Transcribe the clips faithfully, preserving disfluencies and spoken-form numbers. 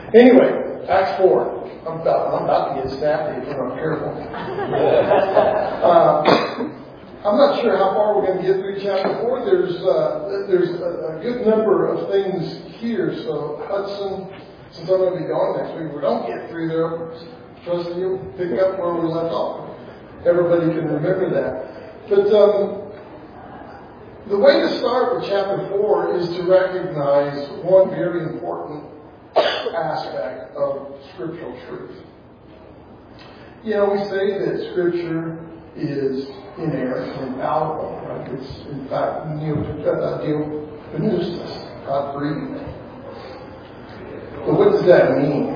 Anyway, Acts four. I'm about, I'm about to get snappy if I'm not careful. uh, I'm not sure how far we're going to get through chapter four. There's uh, there's a, a good number of things here. So Hudson, since I'm going to be gone next week, we don't get through there. Trust me, you'll pick up where we left off. Everybody can remember that. But um, the way to start with chapter four is to recognize one very important aspect of scriptural truth. You know, we say that Scripture is inerrant and infallible. Right? It's, in fact, Theopneustos, God breathed. But what does that mean?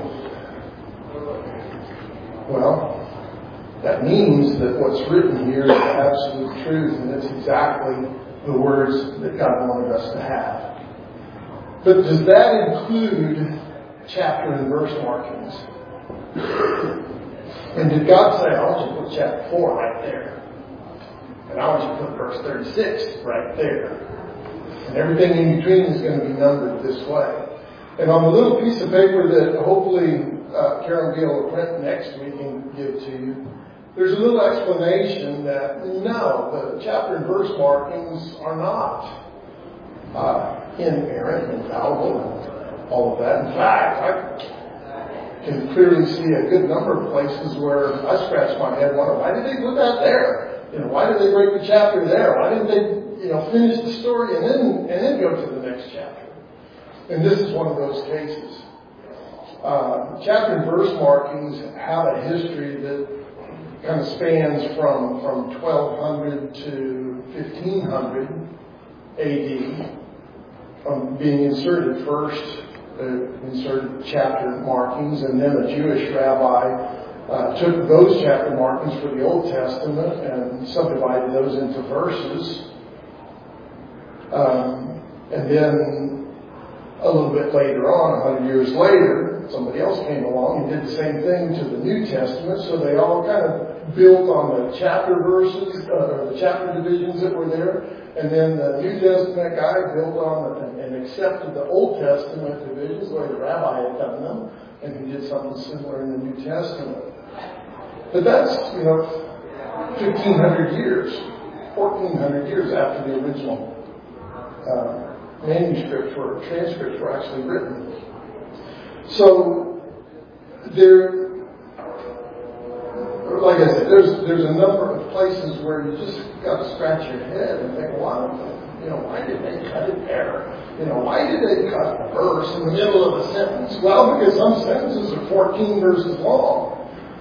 Well, that means that what's written here is absolute truth, and it's exactly the words that God wanted us to have. But does that include chapter and verse markings? And did God say, I want you to put chapter four right there, and I want you to put verse thirty-six right there, and everything in between is going to be numbered this way? And on the little piece of paper that hopefully uh, Karen Gill will print next week and give to you, there's a little explanation that no, the chapter and verse markings are not uh, inerrant, infallible, and all of that. In fact, I can clearly see a good number of places where I scratch my head, wonder, why did they put that there? You know, why did they break the chapter there? Why didn't they, you know, finish the story and then and then go to the next chapter? And this is one of those cases. Uh, chapter and verse markings have a history that kind of spans from, from twelve hundred to fifteen hundred A D, from being inserted first, uh, inserted chapter markings, and then a Jewish rabbi uh, took those chapter markings for the Old Testament and subdivided those into verses. Um, and then a little bit later on, a hundred years later, somebody else came along and did the same thing to the New Testament. So they all kind of built on the chapter verses, uh, or the chapter divisions that were there. And then the New Testament guy built on and, and accepted the Old Testament divisions the way the rabbi had done them. And he did something similar in the New Testament. But that's, you know, fifteen hundred years, fourteen hundred years after the original uh, manuscripts or transcripts were actually written. So there, like I said, there's there's a number of places where you just got to scratch your head and think, wow, you know, why did they cut it there? You know, why did they cut a verse in the middle of a sentence? Well, because some sentences are fourteen verses long.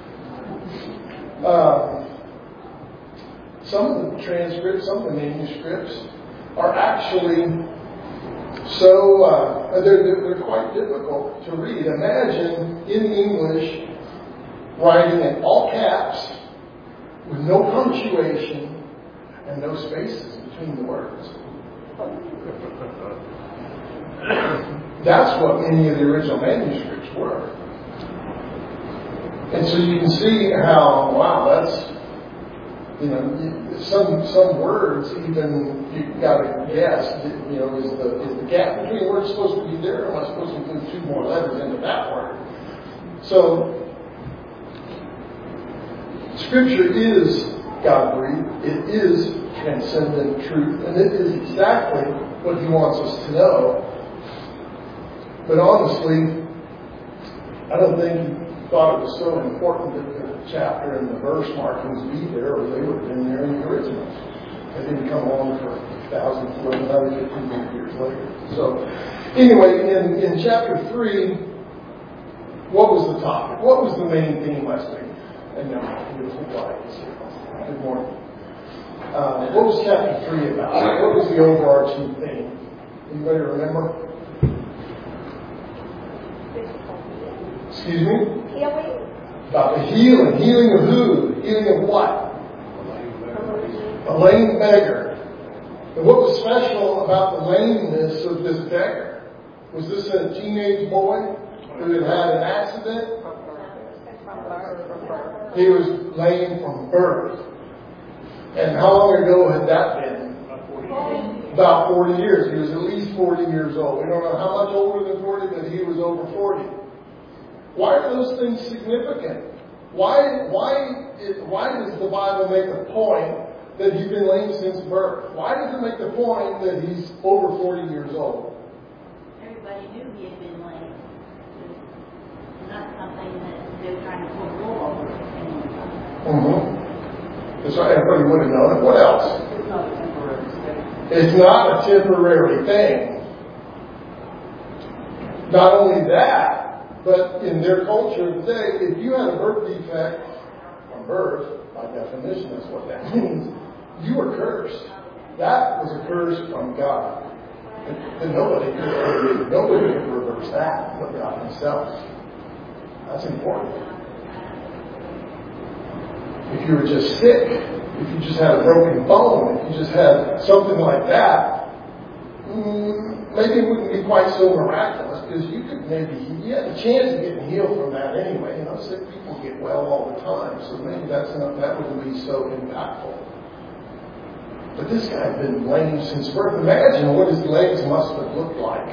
Uh, some of the transcripts, some of the manuscripts are actually so uh, they're, they're quite difficult to read. Imagine in English writing in all caps with no punctuation and no spaces between the words. That's what many of the original manuscripts were. And so you can see how, wow, that's, you know, some some words even you've got to guess, you know, is the is the gap between words supposed to be there, or am I supposed to include two more letters into that word? So Scripture is God-breathed. It is transcendent truth, and it is exactly what He wants us to know. But honestly, I don't think He thought it was so important that the chapter and the verse markings be there, or they would have been there in the original. They didn't come along for thousands, eleven hundred, fifteen hundred years later. So, anyway, in, in chapter three, what was the topic? What was the main theme last week? And now, beautiful lights. Good morning. Uh, what was chapter three about? What was the overarching theme? Anybody remember? Excuse me? Healing. About the healing. Healing of who? Healing of what? A lame beggar. And what was special about the lameness of this beggar? Was this a teenage boy who had had an accident? He was lame from birth. And how long ago had that been? About forty years. He was at least forty years old. We don't know how much older than forty, but he was over forty. Why are those things significant? Why, why, it, why does the Bible make a point that he's been lame since birth? Why does it make the point that he's over forty years old? Everybody knew he had been lame. It's not something that they're trying to pull wool over anyone. Mm-hmm. That's right. Everybody would have known it. What else? It's not a temporary thing. It's not a temporary thing. Not only that, but in their culture of the day, if you had a birth defect from birth, by definition, that's what that means, you were cursed. That was a curse from God. And, and nobody could nobody could reverse that but God himself. That's important. If you were just sick, if you just had a broken bone, if you just had something like that, mm, maybe it wouldn't be quite so miraculous, because you could maybe, you had a chance of getting healed from that anyway. You know, sick people get well all the time, so maybe that's not, that wouldn't be so impactful. But this guy had been lame since birth. Imagine what his legs must have looked like.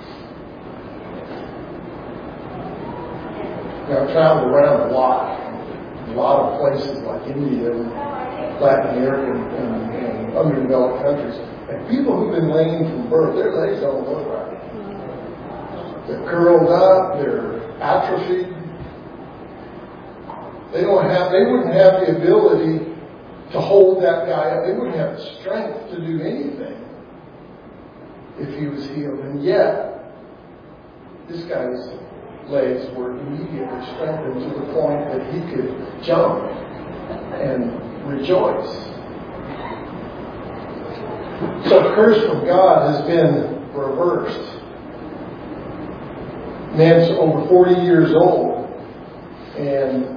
Now, I've traveled around a lot. A lot of places like India and Latin America and, and, and underdeveloped countries. And people who've been lame from birth, their legs don't look right. They're curled up, they're atrophied. They don't have, they wouldn't have the ability to hold that guy up. They wouldn't have the strength to do anything if he was healed. And yet, this guy's legs were immediately strengthened to the point that he could jump and rejoice. So the curse from God has been reversed. Man's over forty years old, and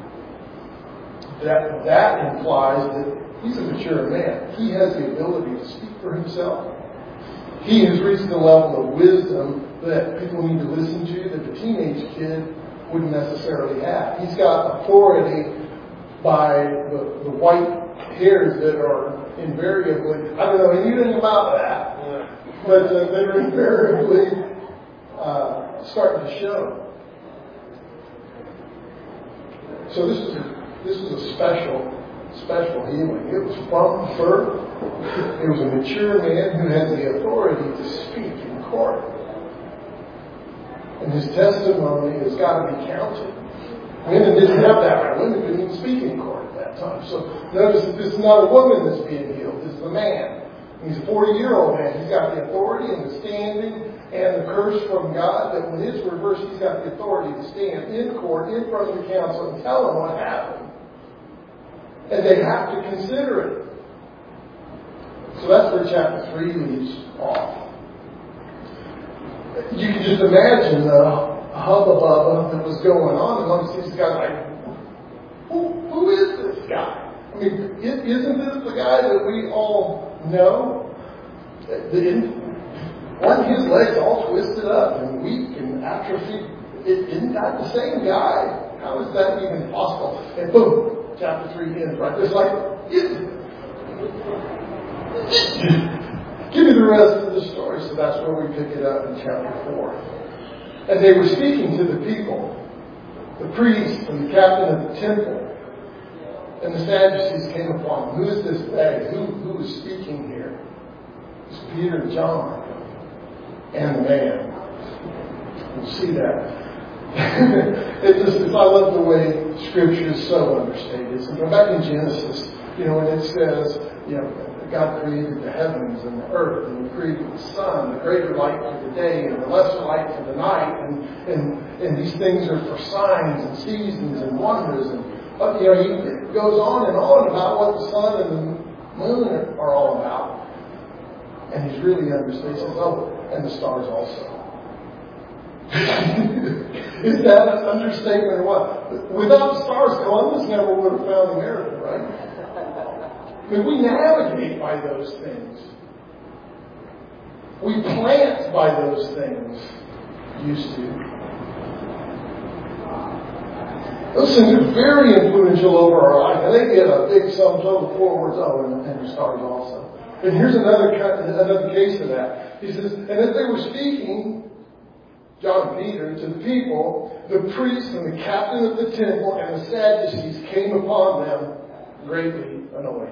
that that implies that he's a mature man. He has the ability to speak for himself. He has reached the level of wisdom that people need to listen to that the teenage kid wouldn't necessarily have. He's got authority by the, the white hairs that are invariably, I don't know anything about that, but uh, they're invariably uh, starting to show. So this is a, this is a special, special healing. It was from birth. It was a mature man who had the authority to speak in court. And his testimony has got to be counted. Women didn't have that right. Women couldn't even speak in court at that time. So notice that this is not a woman that's being healed. This is a man. He's a forty-year-old man. He's got the authority and the standing and the curse from God that when it's reversed, he's got the authority to stand in court, in front of the council, and tell them what happened. And they have to consider it. So that's where chapter three leaves off. You can just imagine the hubbub that was going on amongst these guys. Like, who, who is this guy? I mean, isn't this the guy that we all know? Weren't his legs all twisted up and weak and atrophied? Isn't that the same guy? How is that even possible? And boom, chapter three ends right. It's like, give me the rest of the story. So that's where we pick it up in chapter four. And they were speaking to the people, the priest and the captain of the temple. And the Sadducees came upon them. Who is this they? Who, who is speaking here? It's Peter and John and the man. We'll see that. it just, I love the way Scripture is so understated. So go back in Genesis, you know, when it says, you know, God created the heavens and the earth, and He created the sun, the greater light for the day and the lesser light for the night, and and, and these things are for signs and seasons and wonders, and uh, you know, He it goes on and on about what the sun and the moon are, are all about, and He's really understated. He says, oh, and the stars also. Is that an understatement or what? Without the stars, Columbus never would have found America, right? I mean, we navigate by those things. We plant by those things. Used to. Those things are very influential over our life. And they get a big sum total forwards. Oh, and, and the stars also. And here's another another case of that. He says, and as they were speaking John Peter, to the people, the priests and the captain of the temple and the Sadducees came upon them greatly annoyed.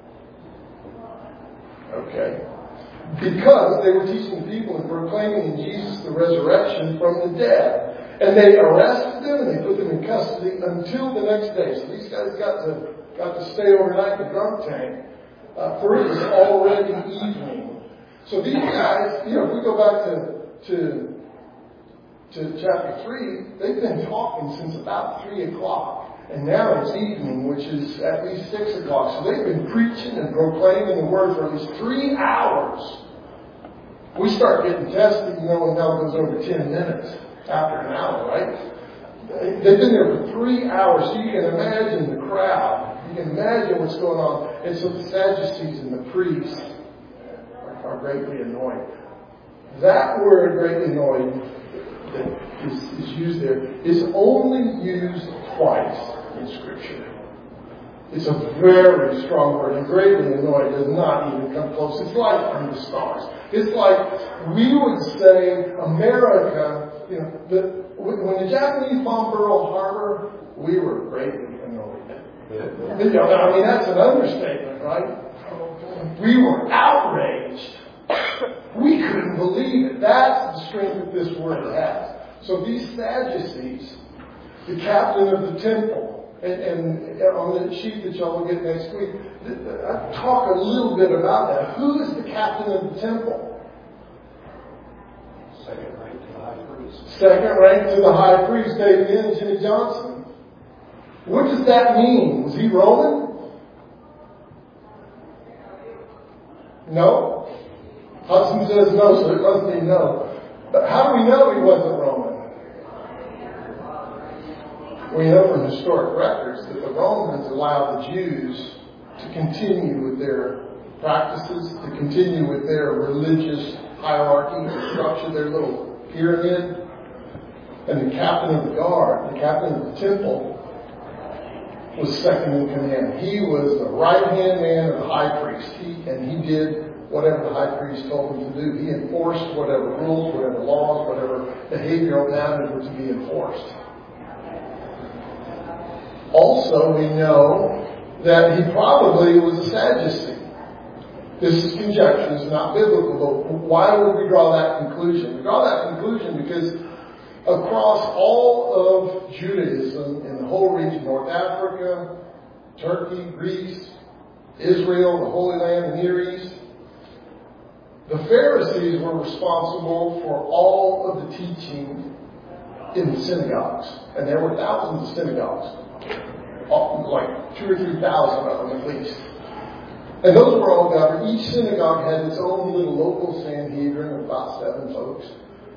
Okay. Because they were teaching the people and proclaiming in Jesus the resurrection from the dead. And they arrested them and they put them in custody until the next day. So these guys got to got to stay overnight in the drunk tank. Uh, for it was already evening. So these guys, you know, if we go back to to to chapter three, they've been talking since about three o'clock. And now it's evening, which is at least six o'clock. So they've been preaching and proclaiming the word for at least three hours. We start getting tested, you know, when now it goes over ten minutes after an hour, right? They've been there for three hours, so you can imagine the crowd. You can imagine what's going on. And so the Sadducees and the priests are, are greatly annoyed. That word, greatly annoyed, that is, is used there, is only used twice in Scripture. It's a very strong word, and greatly annoyed does not even come close. It's like from the stars. It's like we would say America, you know, the, when the Japanese bombed Pearl Harbor, we were greatly annoyed. Yeah. You know, I mean, that's an understatement, right? We were outraged. We couldn't believe it. That's the strength that this word has. So these Sadducees, the captain of the temple, and, and on the sheet that y'all will get next week, I talk a little bit about that. Who is the captain of the temple? Second rank to the high priest. Second rank to the high priest, David and Jimmy Johnson. What does that mean? Was he Roman? No. Hudson says no, so it must mean no. But how do we know he wasn't Roman? We know from historic records that the Romans allowed the Jews to continue with their practices, to continue with their religious hierarchy, their structure, their little pyramid. And the captain of the guard, the captain of the temple, was second in command. He was the right-hand man of the high priest. He, and he did whatever the high priest told him to do. He enforced whatever rules, whatever laws, whatever behavioral patterns were to be enforced. Also, we know that he probably was a Sadducee. This is conjecture, it's not biblical, but why would we draw that conclusion? We draw that conclusion because across all of Judaism in the whole region, North Africa, Turkey, Greece, Israel, the Holy Land, the Near East, the Pharisees were responsible for all of the teaching in the synagogues. And there were thousands of synagogues. Like two or three thousand of them at least. And those were all governed. Each synagogue had its own little local Sanhedrin of about seven folks.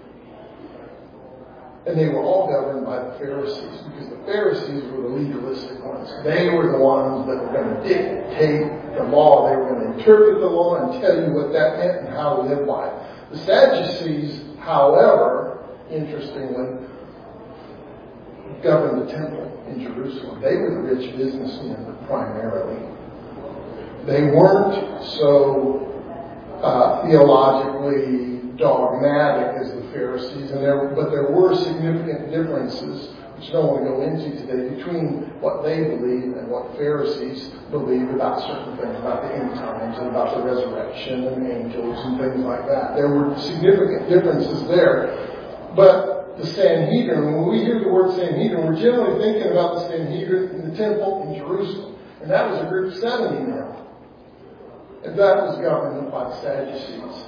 And they were all governed by the Pharisees, because the Pharisees were the legalistic ones. They were the ones that were going to dictate the law. They were going to interpret the law and tell you what that meant and how to live by it. The Sadducees, however, interestingly, governed the temple in Jerusalem. They were the rich businessmen primarily. They weren't so uh, theologically dogmatic as the Pharisees, and there, but there were significant differences, which I don't want to go into today, between what they believed and what Pharisees believed about certain things, about the end times and about the resurrection and angels and things like that. There were significant differences there. But the Sanhedrin, when we hear the word Sanhedrin, we're generally thinking about the Sanhedrin in the temple in Jerusalem. And that was a group of seventy men. And that was governed by the Sadducees.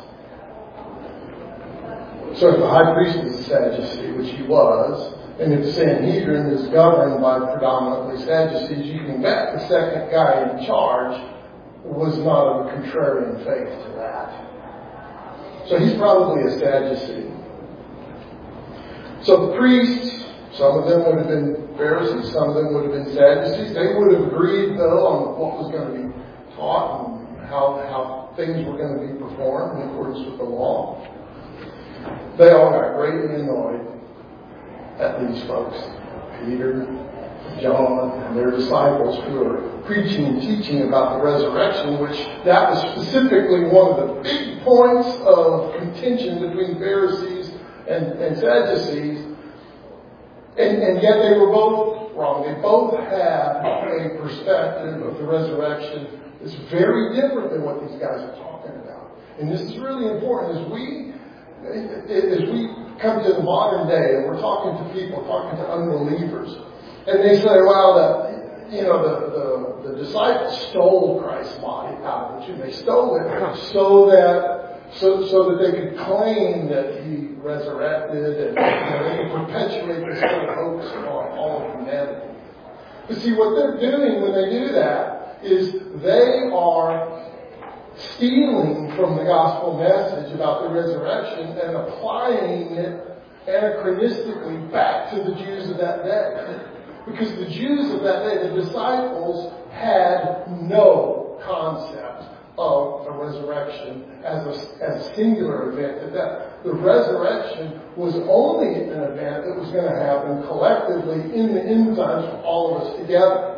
So if the high priest was a Sadducee, which he was, and if the Sanhedrin is governed by predominantly Sadducees, you can bet the second guy in charge was not of a contrarian faith to that. So he's probably a Sadducee. So the priests, some of them would have been Pharisees, some of them would have been Sadducees. They would have agreed, though, on what was going to be taught and how, how things were going to be performed in accordance with the law. They all got greatly annoyed at these folks, Peter, John, and their disciples, who are preaching and teaching about the resurrection, which that was specifically one of the big points of contention between Pharisees and, and Sadducees, and, and yet they were both wrong. They both had a perspective of the resurrection that's very different than what these guys are talking about. And this is really important as we as we come to the modern day and we're talking to people, talking to unbelievers, and they say, well, the, you know, the, the, the disciples stole Christ's body out of the tomb. They stole it so that so so that they could claim that he resurrected and, you know, they could perpetuate this whole hoax on all of humanity. But see, what they're doing when they do that is they are stealing from the gospel message about the resurrection and applying it anachronistically back to the Jews of that day. Because the Jews of that day, the disciples, had no concept of a resurrection as a, as a singular event. That the resurrection was only an event that was going to happen collectively in the end times for all of us together.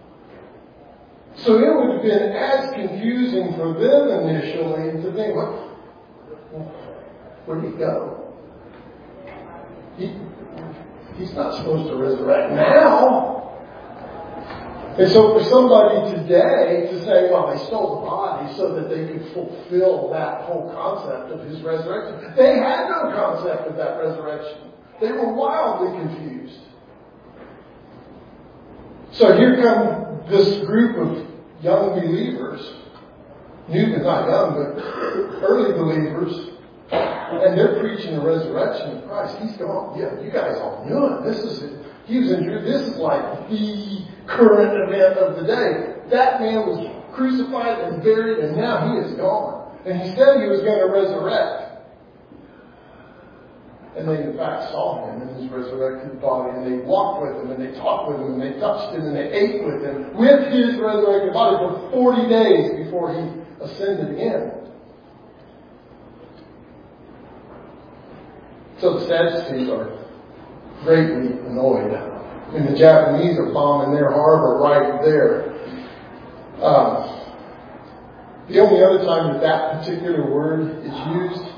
So it would have been as confusing for them initially to think, what, where did he go? He, he's not supposed to resurrect now. And so for somebody today to say, well, they stole the body so that they could fulfill that whole concept of his resurrection. They had no concept of that resurrection. They were wildly confused. So here come this group of young believers, new but not young, but early believers, and they're preaching the resurrection of Christ. He's gone. Yeah, you guys all knew it. This is it. He was injured. This is like the current event of the day. That man was crucified and buried, and now he is gone. And he said he was going to resurrect. And they in fact saw him in his resurrected body, and they walked with him, and they talked with him, and they touched him, and they ate with him with his resurrected body for forty days before he ascended again. So the Sadducees are greatly annoyed, and the Japanese are bombing their harbor right there. Um, the only other time that that particular word is used,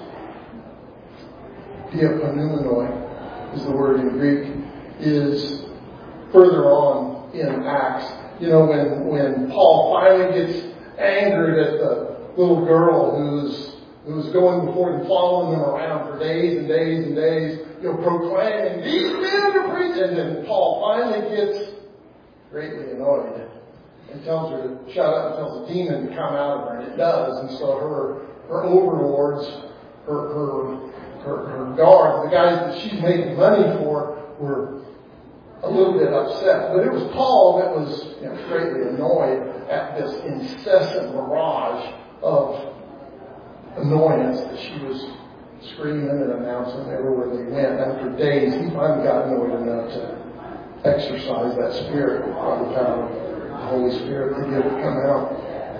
diapanumenoi is the word in Greek, is further on in Acts. You know, when, when Paul finally gets angered at the little girl who's who was going before them, following them around for days and days and days, you know, proclaiming, these men are preaching. And then Paul finally gets greatly annoyed and tells her to shut up and tells the demon to come out of her, and it does. And so her her overlords, her her Her, her guards, the guys that she's making money for, were a little bit upset. But it was Paul that was, you know, greatly annoyed at this incessant barrage of annoyance that she was screaming and announcing everywhere they went. After days, he finally got annoyed enough to exercise that spirit by the power of the Holy Spirit to get it to come out.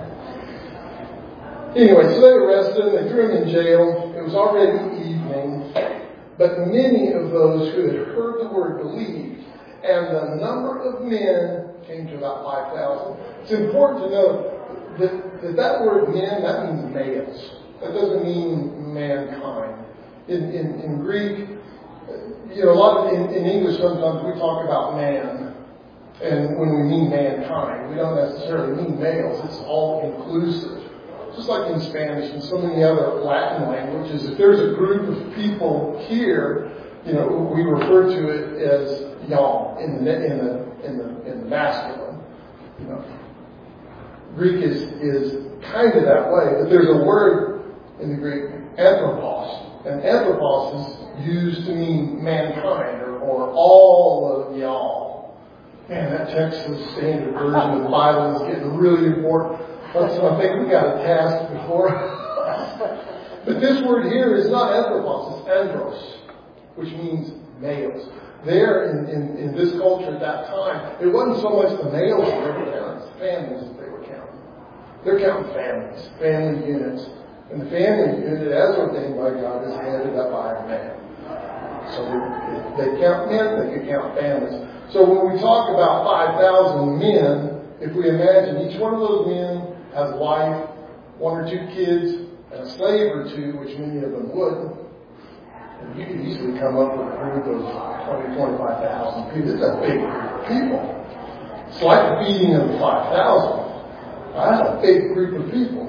Anyway, so they arrested him, they threw him in jail. It was already evening, but many of those who had heard the word believed, and the number of men came to about five thousand. It's important to know that, that that word men, that means males. That doesn't mean mankind. In, in, in Greek, you know, a lot of, in, in English sometimes we talk about man, and when we mean mankind, we don't necessarily mean males. It's all inclusive. Just like in Spanish and so many other Latin languages, if there's a group of people here, you know, we refer to it as y'all in the in the in the in the masculine. You know, Greek is is kind of that way, but there's a word in the Greek, anthropos, and anthropos is used to mean mankind or, or all of y'all. Man, that Texas Standard Version of the Bible is getting really important. So I think we got a task before us. But this word here is not anthropos, it's andros, which means males. There, in, in, in this culture at that time, it wasn't so much the males that they were counting, it's families that they were counting. They're counting families, family units. And the family unit, as ordained by God, is headed up by a man. So if they count men, they can count families. So when we talk about five thousand men, if we imagine each one of those men has a wife, one or two kids, and a slave or two, which many of them would, You could easily come up with a group of twenty, twenty-five thousand people. It's a big group of people. It's like the feeding of the five thousand. That's a big group of people.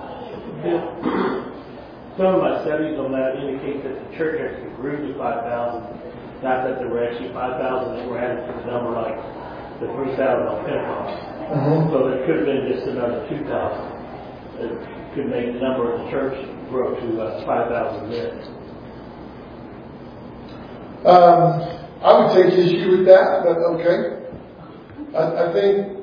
Some of my studies on that indicate that the church actually grew to five thousand. Not that there were actually five thousand that were added to the number like the three thousand on Pentecost. Mm-hmm. So there could have been just another two thousand. It could make the number of the church grow to uh, five thousand men. Um, I would take issue with that, but okay. I, I think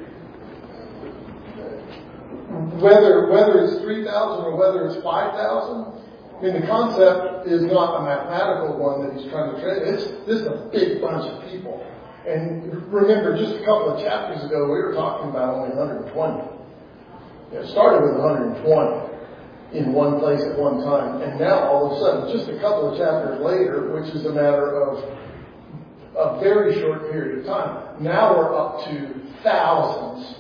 whether whether it's three thousand or whether it's five thousand, I mean, the concept is not a mathematical one that he's trying to trade. It's this is a big bunch of people. And remember, just a couple of chapters ago, we were talking about only one hundred twenty. It started with one hundred twenty in one place at one time, and now all of a sudden, just a couple of chapters later, which is a matter of a very short period of time, now we're up to thousands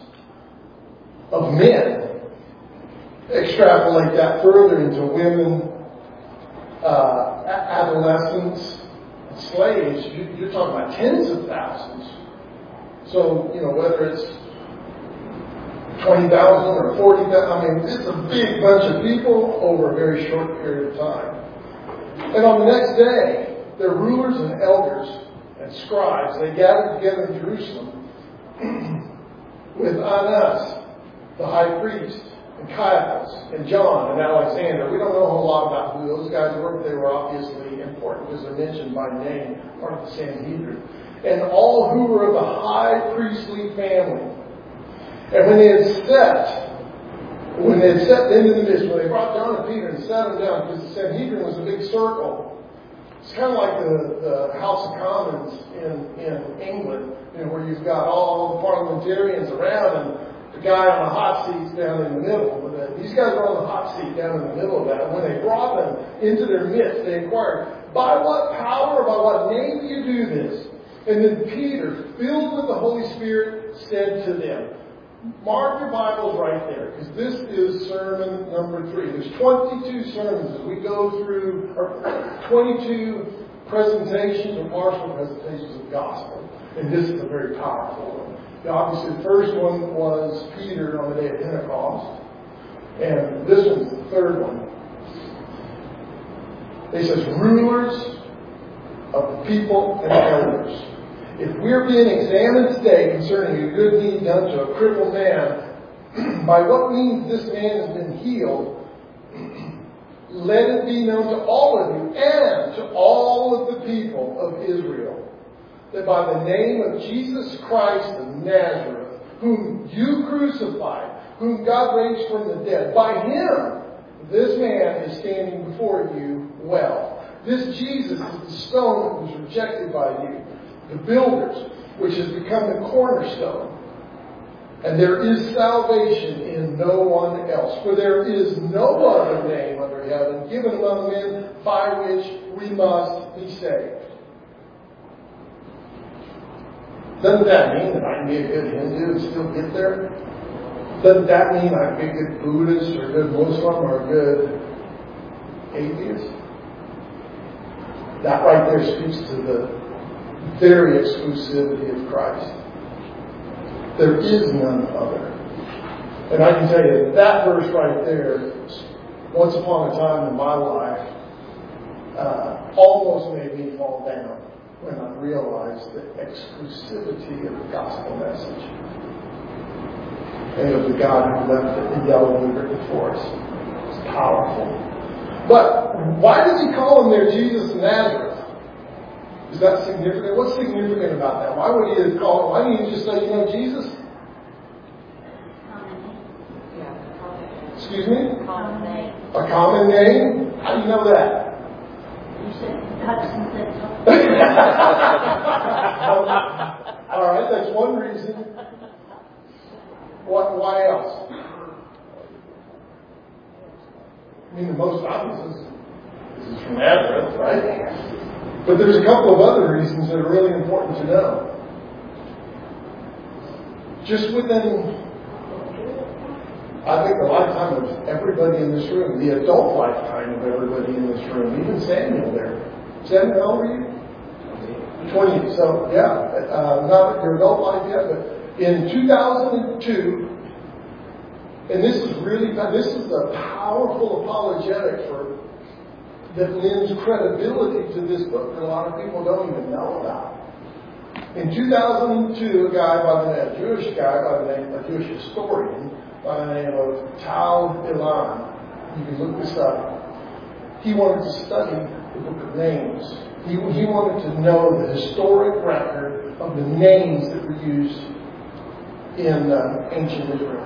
of men. Extrapolate that further into women, uh, adolescents, slaves, you're talking about tens of thousands. So, you know, whether it's twenty thousand or forty thousand, I mean, it's a big bunch of people over a very short period of time. And on the next day, their rulers and elders and scribes, they gathered together in Jerusalem with Annas, the high priest, and Caiaphas, and John, and Alexander. We don't know a whole lot about who those guys were, but they were obviously important because they're mentioned by name, part of the Sanhedrin. And all who were of the high priestly family. And when they had set, when they had set into the midst, when they brought John and Peter and sat them down, because the Sanhedrin was a big circle. It's kind of like the, the House of Commons in, in England, you know, where you've got all the parliamentarians around and the guy on the hot seat's down in the middle. These guys are on the hot seat down in the middle of that. And when they brought them into their midst, they inquired, by what power, by what name do you do this? And then Peter, filled with the Holy Spirit, said to them, mark your Bibles right there, because this is sermon number three. There's twenty-two sermons as we go through, or twenty-two presentations or partial presentations of the gospel. And this is a very powerful one. Now, obviously, the first one was Peter on the day of Pentecost. And this one's the third one. He says, rulers of the people and elders. If we're being examined today concerning a good deed done to a crippled man, by what means this man has been healed, let it be known to all of you and to all of the people of Israel, that by the name of Jesus Christ of Nazareth, whom you crucified, whom God raised from the dead, by him this man is standing before you well. This Jesus is the stone that was rejected by you, the builders, which has become the cornerstone. And there is salvation in no one else. For there is no other name under heaven given among men by which we must be saved. Doesn't that mean that I can be a good Hindu and still get there? Doesn't that mean I can be a good Buddhist or a good Muslim or a good atheist? That right there speaks to the very exclusivity of Christ. There is none other. And I can tell you that verse right there, once upon a time in my life, uh, almost made me fall down when I realized the exclusivity of the gospel message and of the God who left it indelibly written for us. It's powerful. But why does he call him there Jesus of Nazareth? Is that significant? What's significant about that? Why would he call him? Why didn't he just say, you know, Jesus? Excuse me? Common name. A common name? How do you know that? You said Hudson said so. All right, that's one reason. What? Why else? I mean, the most obvious is this is from Nazareth, right? But there's a couple of other reasons that are really important to know. Just within, I think, the lifetime of everybody in this room, the adult lifetime of everybody in this room, even Samuel there, Seven, how old are you? twenty. So, yeah, uh, not your adult life yet, but in two thousand two, and this is really, this is a powerful apologetic for that lends credibility to this book that a lot of people don't even know about. In two thousand two, a guy by the name, a Jewish guy by the name, a Jewish historian by the name of Tal Ilan, you can look this up, he wanted to study the book of names. He, he wanted to know the historic record of the names that were used in uh, ancient Israel.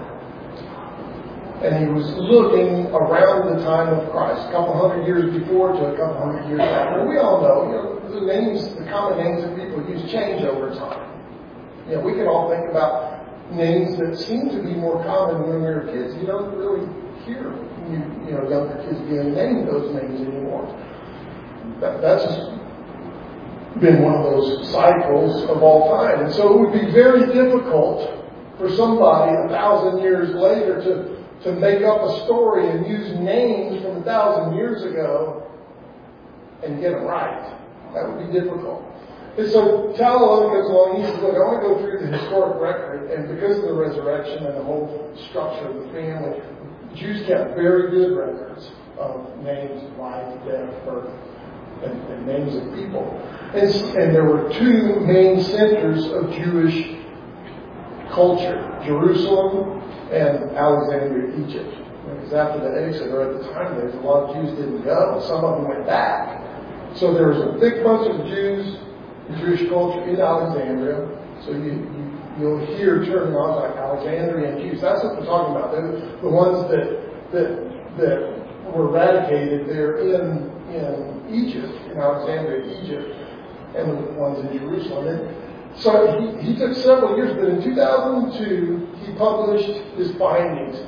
And he was looking around the time of Christ, a couple hundred years before to a couple hundred years after. We all know, you know, the names, the common names that people use change over time. You know, we can all think about names that seem to be more common when we were kids. You don't really hear, you, you know, younger kids being named those names anymore. That, that's just been one of those cycles of all time. And so it would be very difficult for somebody a thousand years later to to make up a story and use names from a thousand years ago and get them right. That would be difficult. And so Tal goes along, he says, look, I want to go through the historic record, and because of the resurrection and the whole structure of the family, Jews kept very good records of names, life, death, birth, and, and names of people. And, and there were two main centers of Jewish culture, Jerusalem and Alexandria, Egypt. Because after the exit, or at the time, there was a lot of Jews didn't go. Some of them went back. So there was a big bunch of Jews in Jewish culture in Alexandria. So you, you, you'll hear terminology like Alexandrian Jews. That's what we're talking about. They're the ones that that that were eradicated there in in Egypt, in Alexandria, Egypt, and the ones in Jerusalem. And so he, he took several years, but in two thousand two, he published his findings.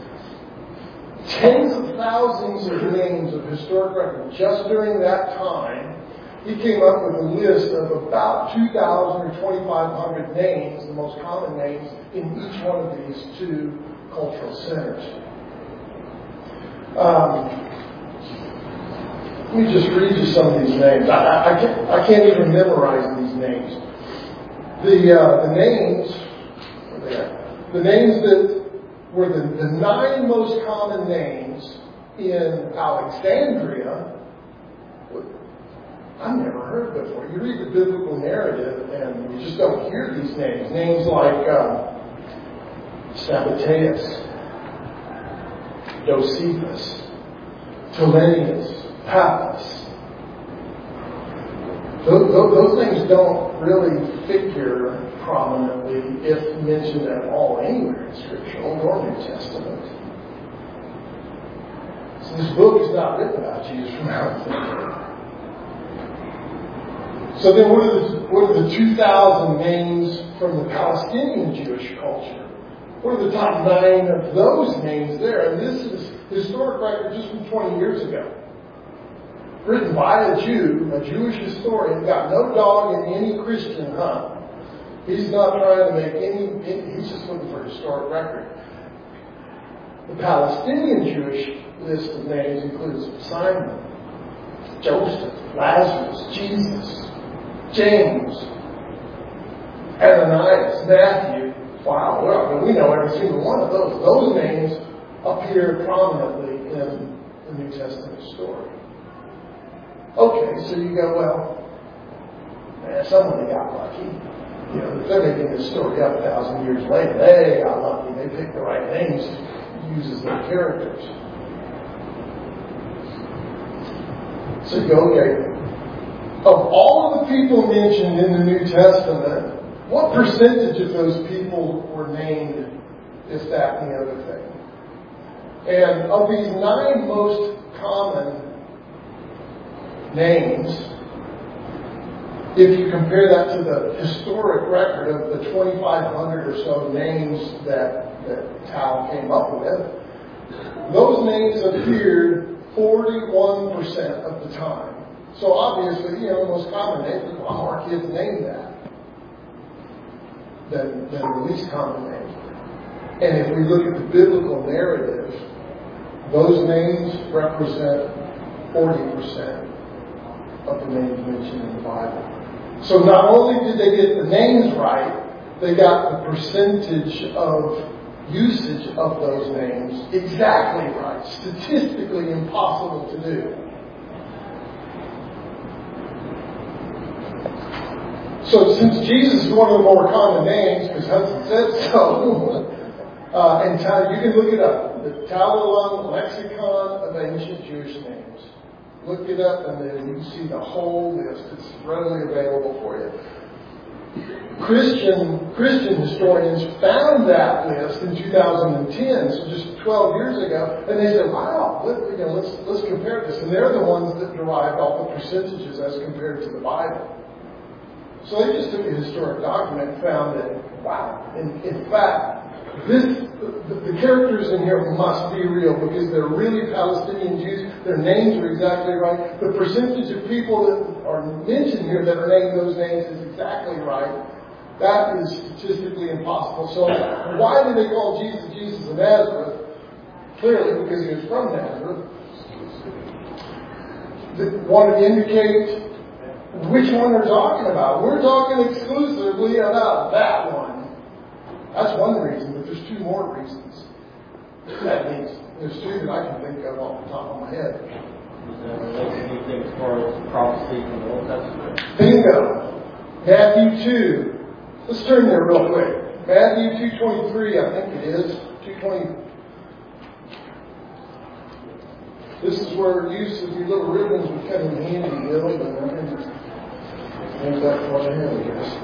Tens of thousands of names of historic record just during that time. He came up with a list of about two thousand or twenty-five hundred names, the most common names, in each one of these two cultural centers. Um, let me just read you some of these names. I, I, can't, I can't even memorize these names. The uh, the names, the names that were the, the nine most common names in Alexandria, I've never heard before. You read the biblical narrative and you just don't hear these names. Names like uh, Sabbateus, Josephus, Tillenius, Paphos. Those, those things don't really figure prominently, if mentioned at all, anywhere in Scripture, Old or New Testament. So this book is not written about Jesus from Alexandria. So then what are the, what are the two thousand names from the Palestinian Jewish culture? What are the top nine of those names there? And this is historic record just from twenty years ago. Written by a Jew, a Jewish historian, got no dog in any Christian hunt. He's not trying to make any, he's just looking for historic record. The Palestinian Jewish list of names includes Simon, Joseph, Lazarus, Jesus, James, Ananias, Matthew. Wow, well, I mean, we know every single one of those. Those names appear prominently in the New Testament story. Okay, so you go, well, man, someone got lucky. You know, if they're making this story up a thousand years later, they got lucky. They picked the right names, uses their characters. So you go, okay, of all of the people mentioned in the New Testament, what percentage of those people were named this, that, and the other thing? And of these nine most common names, if you compare that to the historic record of the twenty-five hundred or so names that, that Tal came up with, those names appeared forty-one percent of the time. So obviously, you know, the most common name, wow, our kids named that. Than, than the least common name. And if we look at the biblical narrative, those names represent forty percent of the names mentioned in the Bible. So not only did they get the names right, they got the percentage of usage of those names exactly right. Statistically impossible to do. So since Jesus is one of the more common names, because Hudson said so, uh, and you can look it up, the Talmud Lexicon of Ancient Jewish Names. Look it up and then you see the whole list. It's readily available for you. Christian Christian historians found that list in two thousand ten, so just twelve years ago, and they said, "Wow, let, you know, let's let's compare this." And they're the ones that derived all the percentages as compared to the Bible. So they just took a historic document and found that, wow, in, in fact, this the, the characters in here must be real because they're really Palestinian Jews. Their names are exactly right. The percentage of people that are mentioned here that are named those names is exactly right. That is statistically impossible. So why did they call Jesus Jesus of Nazareth? Clearly because he was from Nazareth. They wanted to indicate which one they're talking about. We're talking exclusively about that one. That's one reason, but there's two more reasons. That means there's two that I can think of off the top of my head. Does that relate to anything as far as prophecy from the Old Testament? Bingo. Matthew two. Let's turn there real quick. Matthew two twenty-three, I think it is. two twenty. This is where use of your little ribbons would come in handy, you know, but I think it's that far ahead, I guess.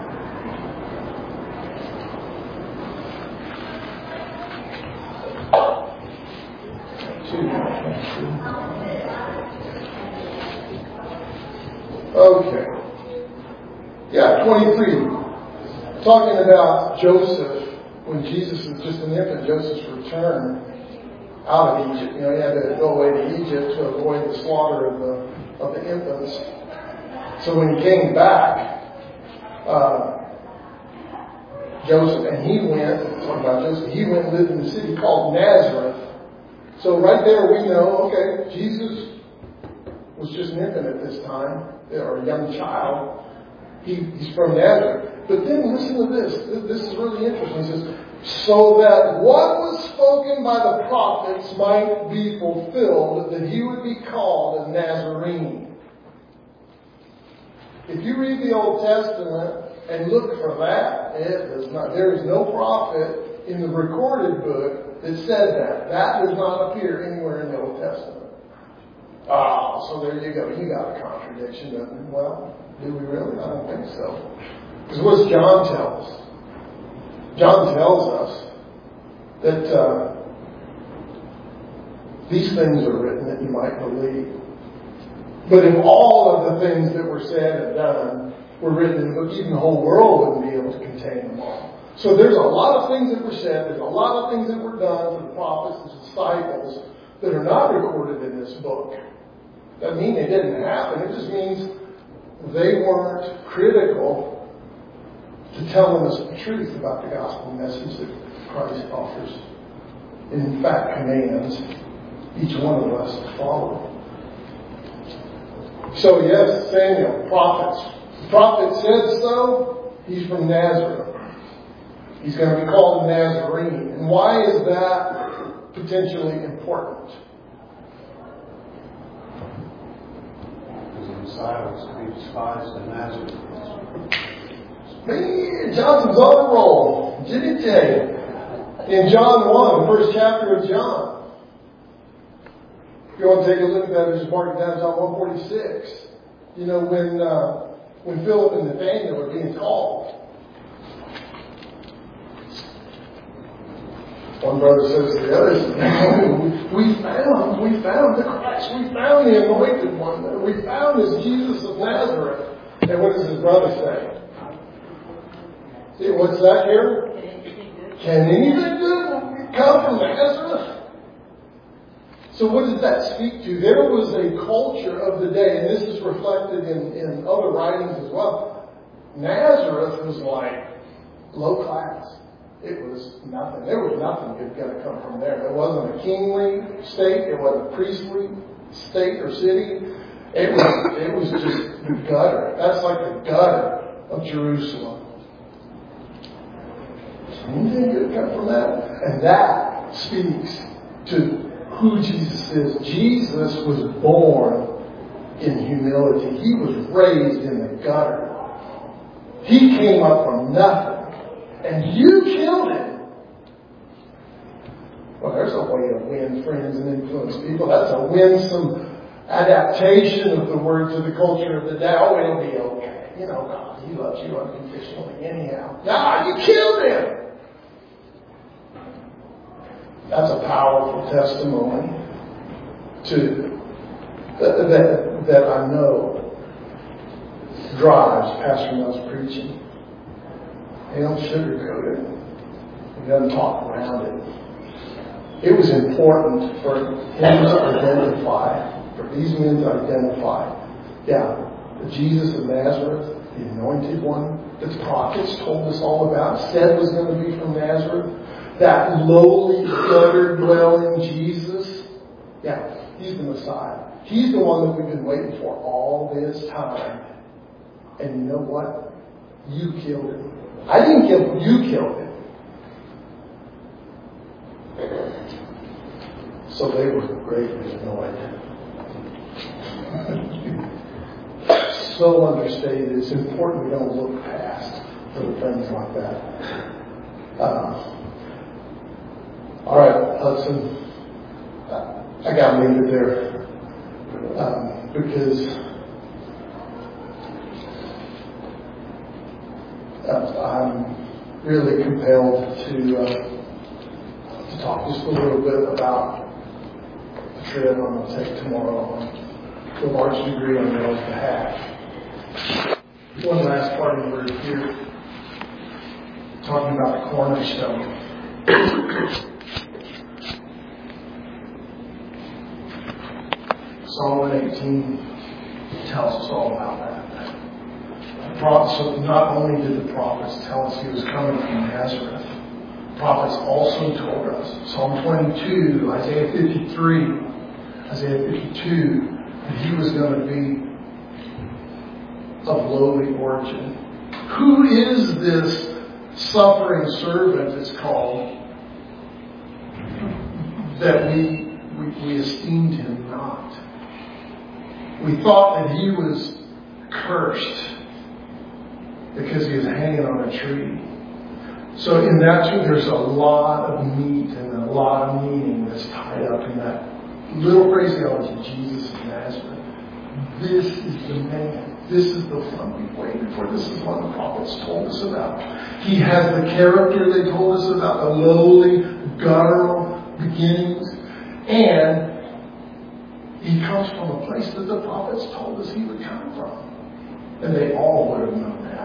Okay. Yeah, twenty-three. Talking about Joseph, when Jesus was just an infant, Joseph's return out of Egypt. You know, he had to go away to Egypt to avoid the slaughter of the of the infants. So when he came back, uh, Joseph, and he went, talking about Joseph, he went and lived in the city called Nazareth. So right there we know, okay, Jesus was just an infant at this time, or a young child. He, he's from Nazareth. But then listen to this. This is really interesting. He says, so that what was spoken by the prophets might be fulfilled, that he would be called a Nazarene. If you read the Old Testament and look for that, it does not. There is no prophet in the recorded book that said that. That does not appear anywhere in the Old Testament. Ah, so there you go. You got a contradiction, doesn't it? Well, do we really? I don't think so. Because what does John tell us? John tells us that uh, these things are written that you might believe. But if all of the things that were said and done were written in the book, even the whole world wouldn't be able to contain them all. So there's a lot of things that were said, there's a lot of things that were done for the prophets and disciples that are not recorded in this book. Doesn't mean they didn't happen. It just means they weren't critical to telling us the truth about the gospel message that Christ offers. And in fact commands each one of us to follow. So yes, Samuel, prophets. The prophet said so. He's from Nazareth. He's going to be called a Nazarene. And why is that potentially important? Because the Messiah was to be despised in Nazareth. Man, Johnson's on a roll. Jimmy J. In John one, the first chapter of John. If you want to take a look at that, just mark it down, John one forty-six. You know, when uh, when Philip and Nathanael are being called. One brother says to the other, we found, we found the Christ, we found the anointed one, we found this Jesus of Nazareth. And what does his brother say? See, what's that here? Can anything good come from Nazareth? So what does that speak to? There was a culture of the day, and this is reflected in, in other writings as well. Nazareth was like low class. It was nothing. There was nothing good going to come from there. It wasn't a kingly state. It wasn't a priestly state or city. It was, it was just the gutter. That's like the gutter of Jerusalem. Anything good come from that? And that speaks to who Jesus is. Jesus was born in humility. He was raised in the gutter. He came up from nothing. And you killed him. Well, there's a way to win friends and influence people. That's a winsome adaptation of the words of the culture of the day. Oh, it'll be okay. You know, God, He loves you unconditionally anyhow. Nah, you killed him. That's a powerful testimony to that, that, that I know drives Pastor Mel's preaching. He don't sugarcoat it. He doesn't talk around it. It was important for him to identify, for these men to identify, yeah, the Jesus of Nazareth, the anointed one that the prophets told us all about, said was going to be from Nazareth. That lowly, gutter dwelling Jesus, yeah, He's the Messiah. He's the one that we've been waiting for all this time. And you know what? You killed him. I didn't kill him. You killed him. So they were greatly annoyed. So understated. It's important we don't look past little things like that. Uh, All right, Hudson. I got to leave it there um, because uh, I'm really compelled to uh, to talk just a little bit about the trip I'm going to take tomorrow on, to a large degree on Mel's behalf. One last parting word here, talking about the cornerstone. Psalm one eighteen tells us all about that. The prophets, so not only did the prophets tell us He was coming from Nazareth, the prophets also told us, Psalm twenty-two, Isaiah fifty-three, Isaiah fifty-two, that He was going to be of lowly origin. Who is this suffering servant, it's called, that we, we, we esteemed Him not? We thought that He was cursed because He was hanging on a tree. So in that too, there's a lot of meat and a lot of meaning that's tied up in that little phraseology, Jesus of Nazareth. This is the man. This is the one we've waited for. This is what the prophets told us about. He has the character they told us about, the lowly, guttural beginnings, and He comes from a place that the prophets told us He would come from. And they all would have known that.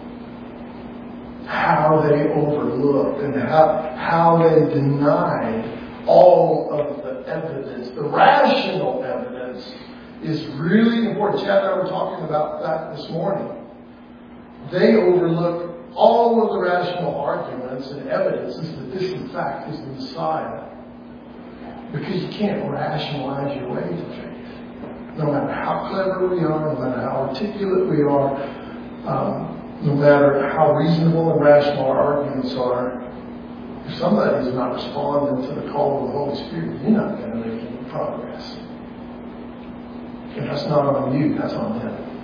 How they overlooked and how, how they denied all of the evidence. The rational evidence is really important. Chad and I were talking about that this morning. They overlook all of the rational arguments and evidences that this in fact is the Messiah. Because you can't rationalize your way to faith. No matter how clever we are, no matter how articulate we are, um, no matter how reasonable and rational our arguments are, if somebody's not responding to the call of the Holy Spirit, you're not going to make any progress. And that's not on you, that's on them.